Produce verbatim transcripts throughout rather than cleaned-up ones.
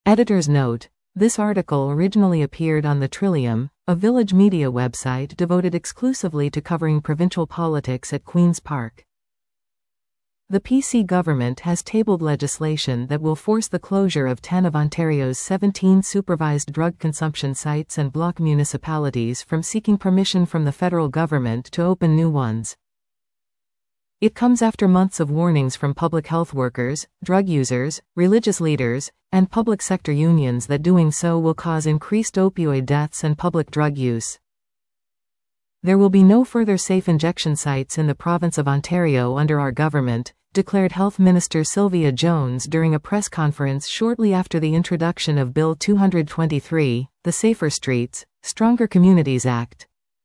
Editor's note: this article originally appeared on the Trillium, a Village media website devoted exclusively to covering provincial politics at Queen's Park. The P C government has tabled legislation that will force the closure of ten of Ontario's seventeen supervised drug consumption sites and block municipalities from seeking permission from the federal government to open new ones. It comes after months of warnings from public health workers, drug users, religious leaders, and public sector unions that doing so will cause increased opioid deaths and public drug use. There will be no further safe injection sites in the province of Ontario under our government, declared Health Minister Sylvia Jones during a press conference shortly after the introduction of Bill two hundred twenty-three, the Safer Streets, Stronger Communities Act.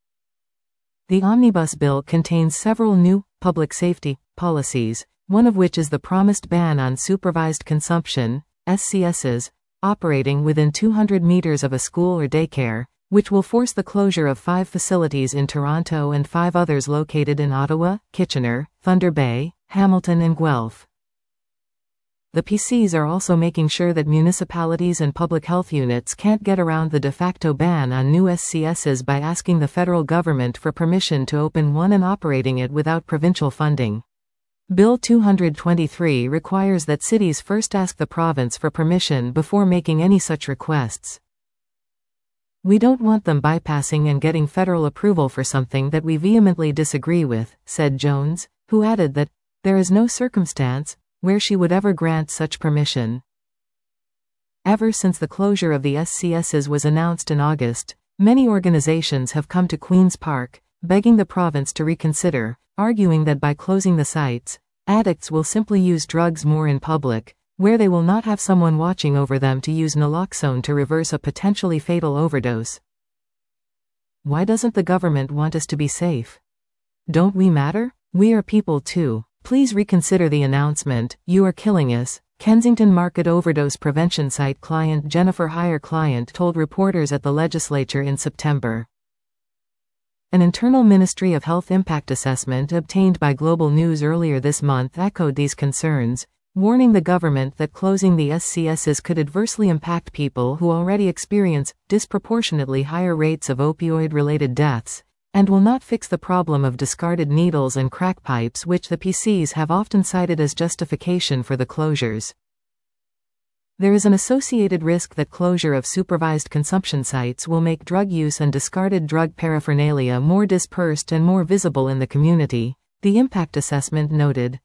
The Omnibus Bill contains several new public safety policies, one of which is the promised ban on supervised consumption, S C Ss, operating within two hundred meters of a school or daycare, which will force the closure of five facilities in Toronto and five others located in Ottawa, Kitchener, Thunder Bay, Hamilton and Guelph. The P Cs are also making sure that municipalities and public health units can't get around the de facto ban on new S C Ss by asking the federal government for permission to open one and operating it without provincial funding. Bill two hundred twenty-three requires that cities first ask the province for permission before making any such requests. We don't want them bypassing and getting federal approval for something that we vehemently disagree with, said Jones, who added that there is no circumstance where she would ever grant such permission. Ever since the closure of the S C Ss was announced in August, many organizations have come to Queen's Park, begging the province to reconsider, arguing that by closing the sites, addicts will simply use drugs more in public, where they will not have someone watching over them to use naloxone to reverse a potentially fatal overdose. Why doesn't the government want us to be safe? Don't we matter? We are people too. Please reconsider the announcement. You are killing us. Kensington Market overdose prevention site client Jennifer Hire client told reporters at the legislature in September. An internal Ministry of Health impact assessment obtained by Global News earlier this month echoed these concerns, warning the government that closing the S C Ss could adversely impact people who already experience disproportionately higher rates of opioid-related deaths, and will not fix the problem of discarded needles and crack pipes which the P Cs have often cited as justification for the closures. There is an associated risk that closure of supervised consumption sites will make drug use and discarded drug paraphernalia more dispersed and more visible in the community, the impact assessment noted.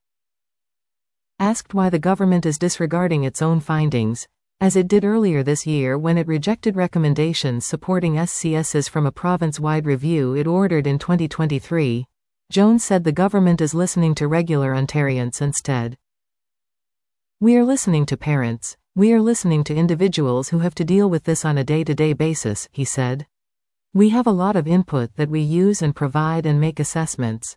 Asked why the government is disregarding its own findings, as it did earlier this year when it rejected recommendations supporting S C Ss from a province-wide review it ordered in twenty twenty-three, Jones said the government is listening to regular Ontarians instead. We are listening to parents. We are listening to individuals who have to deal with this on a day-to-day basis, he said. We have a lot of input that we use and provide and make assessments.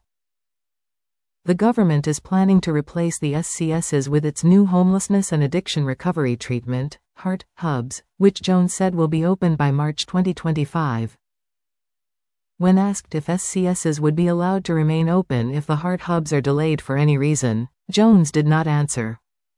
The government is planning to replace the S C Ss with its new homelessness and addiction recovery treatment, HEART hubs, which Jones said will be open by March twenty twenty-five. When asked if S C Ss would be allowed to remain open if the HEART hubs are delayed for any reason, Jones did not answer.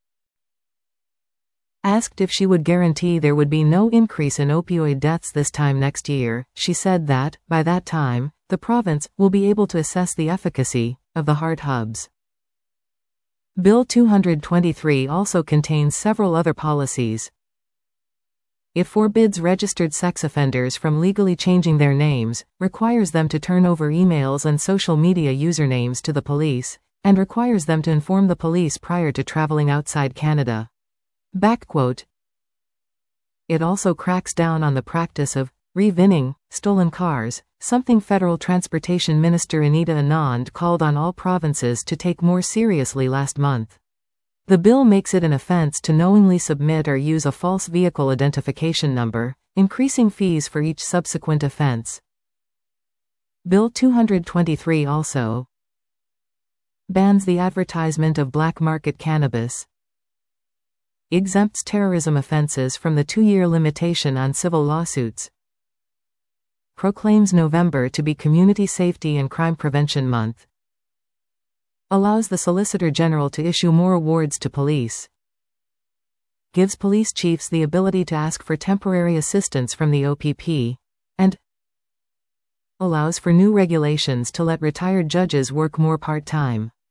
Asked if she would guarantee there would be no increase in opioid deaths this time next year, she said that, by that time, the province will be able to assess the efficacy of the HEART hubs. Bill two hundred twenty-three also contains several other policies. It forbids registered sex offenders from legally changing their names, requires them to turn over emails and social media usernames to the police, and requires them to inform the police prior to traveling outside Canada. Backquote. It also cracks down on the practice of re-vinning stolen cars, something Federal Transportation Minister Anita Anand called on all provinces to take more seriously last month. The bill makes it an offense to knowingly submit or use a false vehicle identification number, increasing fees for each subsequent offense. Bill two hundred twenty-three also bans the advertisement of black market cannabis, exempts terrorism offenses from the two-year limitation on civil lawsuits, proclaims November to be Community Safety and Crime Prevention Month, allows the Solicitor General to issue more awards to police, gives police chiefs the ability to ask for temporary assistance from the O P P, and allows for new regulations to let retired judges work more part-time.